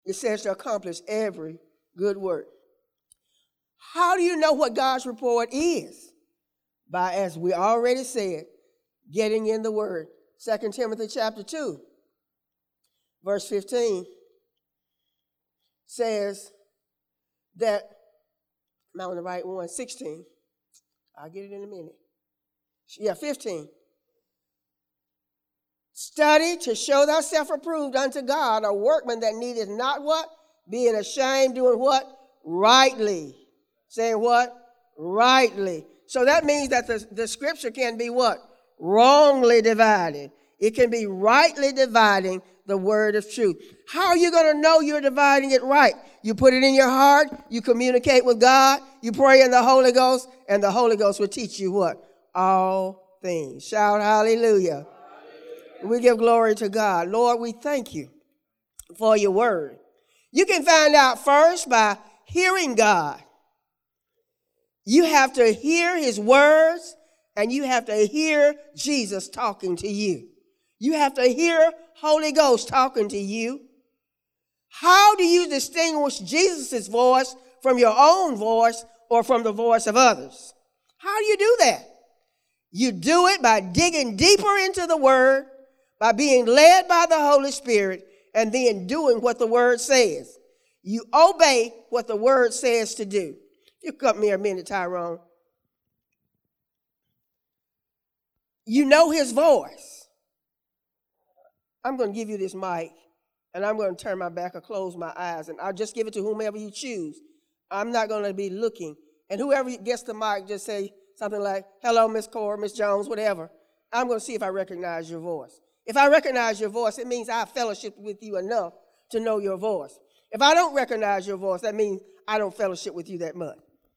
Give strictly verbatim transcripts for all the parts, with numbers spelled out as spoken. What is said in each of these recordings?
It says to accomplish every good work. How do you know what God's report is? By, as we already said, getting in the Word. Second Timothy chapter two, verse fifteen says that, am I on the right one? sixteen. I'll get it in a minute. Yeah, fifteen. Study to show thyself approved unto God, a workman that needeth not what? Being ashamed, doing what? Rightly. Saying what? Rightly. So that means that the, the scripture can be what? Wrongly divided. It can be rightly dividing the word of truth. How are you going to know you're dividing it right? You put it in your heart, you communicate with God, you pray in the Holy Ghost, and the Holy Ghost will teach you what? All things. Shout hallelujah. We give glory to God. Lord, we thank you for your word. You can find out first by hearing God. You have to hear his words, and you have to hear Jesus talking to you. You have to hear Holy Ghost talking to you. How do you distinguish Jesus' voice from your own voice or from the voice of others? How do you do that? You do it by digging deeper into the word, by being led by the Holy Spirit, and then doing what the word says. You obey what the word says to do. You come here a minute, Tyrone. You know his voice. I'm going to give you this mic, and I'm going to turn my back or close my eyes, and I'll just give it to whomever you choose. I'm not going to be looking. And whoever gets the mic, just say something like, hello, Miss Cora, Miss Jones, whatever. I'm going to see if I recognize your voice. If I recognize your voice, it means I have fellowship with you enough to know your voice. If I don't recognize your voice, that means I don't fellowship with you that much.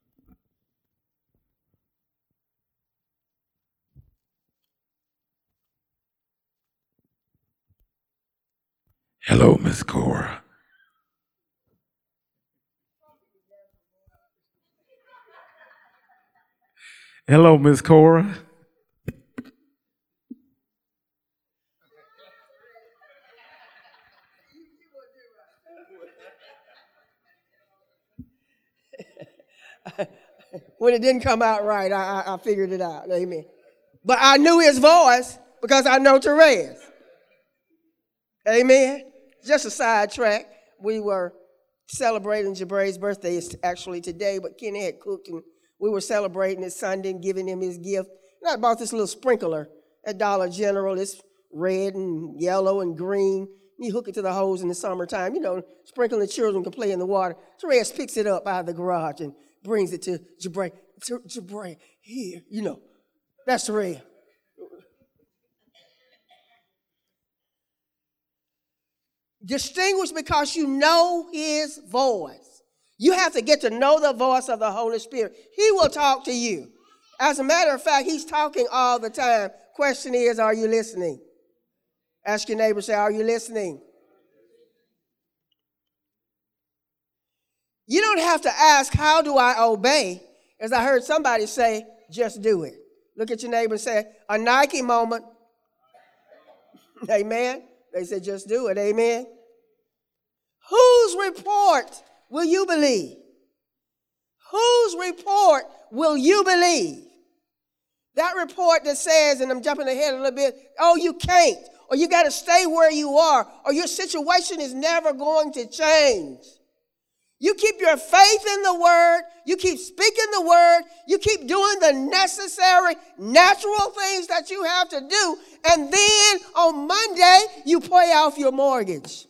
Hello, Miss Cora. Hello, Miss Cora. When it didn't come out right, I, I, I figured it out. Amen. But I knew his voice because I know Therese. Amen. Just a sidetrack. We were celebrating Jabray's birthday. It's actually today, but Kenny had cooked, and we were celebrating his Sunday and giving him his gift. And I bought this little sprinkler at Dollar General. It's red and yellow and green. You hook it to the hose in the summertime. You know, sprinkling the children can play in the water. Therese picks it up out of the garage and brings it to Jabray. Jabray, here, you know. That's Therese. Distinguished because you know his voice. You have to get to know the voice of the Holy Spirit. He will talk to you. As a matter of fact, he's talking all the time. Question is, are you listening? Ask your neighbor, say, are you listening? You don't have to ask, how do I obey? As I heard somebody say, just do it. Look at your neighbor and say, a Nike moment. Amen. They said, just do it. Amen. Whose report will you believe? Whose report will you believe? That report that says, and I'm jumping ahead a little bit, oh, you can't, or you got to stay where you are, or your situation is never going to change. You keep your faith in the word, you keep speaking the word, you keep doing the necessary, natural things that you have to do, and then on Monday, you pay off your mortgage.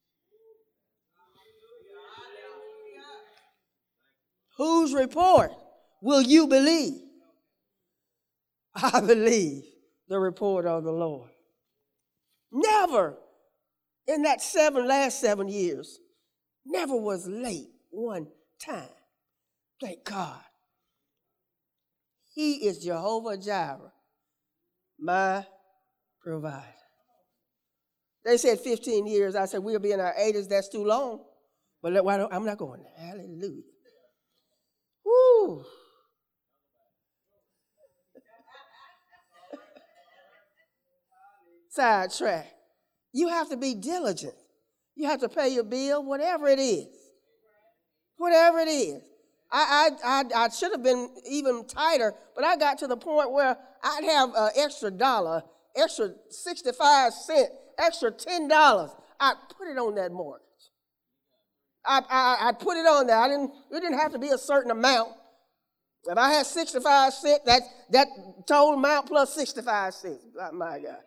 Whose report will you believe? I believe the report of the Lord. Never in that seven last seven years, never was late one time. Thank God. He is Jehovah Jireh, my provider. They said fifteen years. I said, we'll be in our eighties. That's too long. But why don't, I'm not going there. Hallelujah. Woo. Sidetrack. You have to be diligent. You have to pay your bill, whatever it is. Whatever it is. I, I, I, I should have been even tighter, but I got to the point where I'd have an extra dollar, extra sixty-five cents, extra ten dollars. I'd put it on that mortgage. I, I, I'd put it on there. I didn't, it didn't have to be a certain amount. If I had sixty-five cents, that, that total amount plus sixty-five cents. Oh, my God.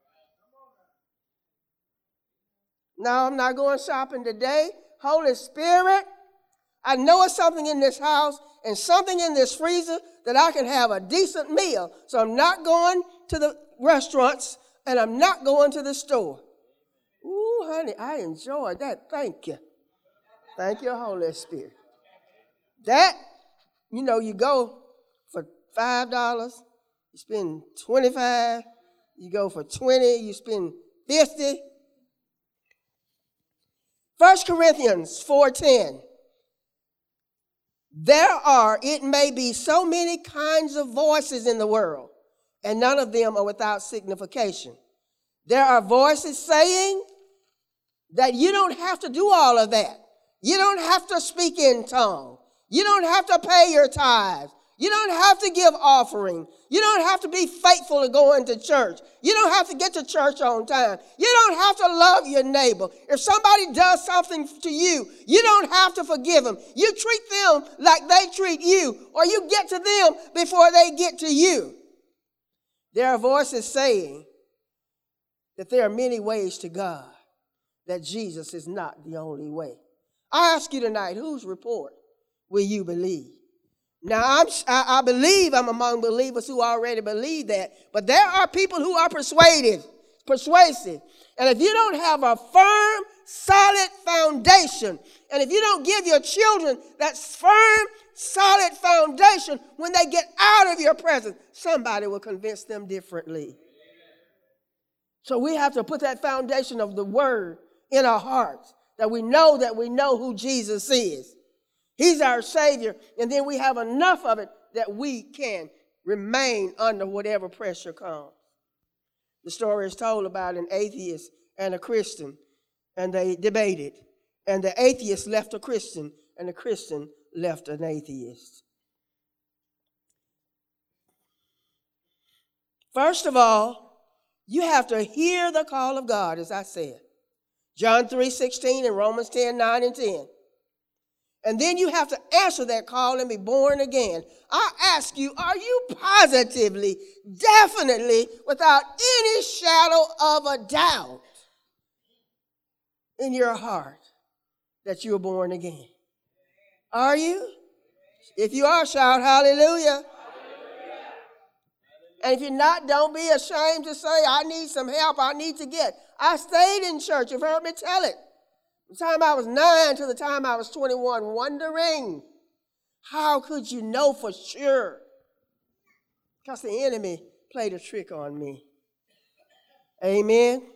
No, I'm not going shopping today. Holy Spirit, I know it's something in this house and something in this freezer that I can have a decent meal. So I'm not going to the restaurants and I'm not going to the store. Ooh, honey, I enjoyed that. Thank you. Thank you, Holy Spirit. That, you know, you go for five dollars, you spend twenty-five dollars, you go for twenty dollars, you spend fifty dollars. First Corinthians four ten. There are, it may be, so many kinds of voices in the world, and none of them are without signification. There are voices saying that you don't have to do all of that. You don't have to speak in tongues. You don't have to pay your tithes. You don't have to give offering. You don't have to be faithful to going to church. You don't have to get to church on time. You don't have to love your neighbor. If somebody does something to you, you don't have to forgive them. You treat them like they treat you, or you get to them before they get to you. There are voices saying that there are many ways to God, that Jesus is not the only way. I ask you tonight, whose report will you believe? Now, I'm, I, I believe I'm among believers who already believe that, but there are people who are persuaded, persuasive. And if you don't have a firm, solid foundation, and if you don't give your children that firm, solid foundation, when they get out of your presence, somebody will convince them differently. So we have to put that foundation of the word in our hearts, that we know that we know who Jesus is. He's our Savior, and then we have enough of it that we can remain under whatever pressure comes. The story is told about an atheist and a Christian, and they debated. And the atheist left a Christian, and the Christian left an atheist. First of all, you have to hear the call of God, as I said. John three sixteen and Romans ten nine and ten. And then you have to answer that call and be born again. I ask you, are you positively, definitely, without any shadow of a doubt in your heart that you are born again? Are you? If you are, shout hallelujah. And if you're not, don't be ashamed to say, I need some help, I need to get. I stayed in church. You've heard me tell it. From the time I was nine to the time I was twenty-one, wondering, how could you know for sure? Because the enemy played a trick on me. Amen.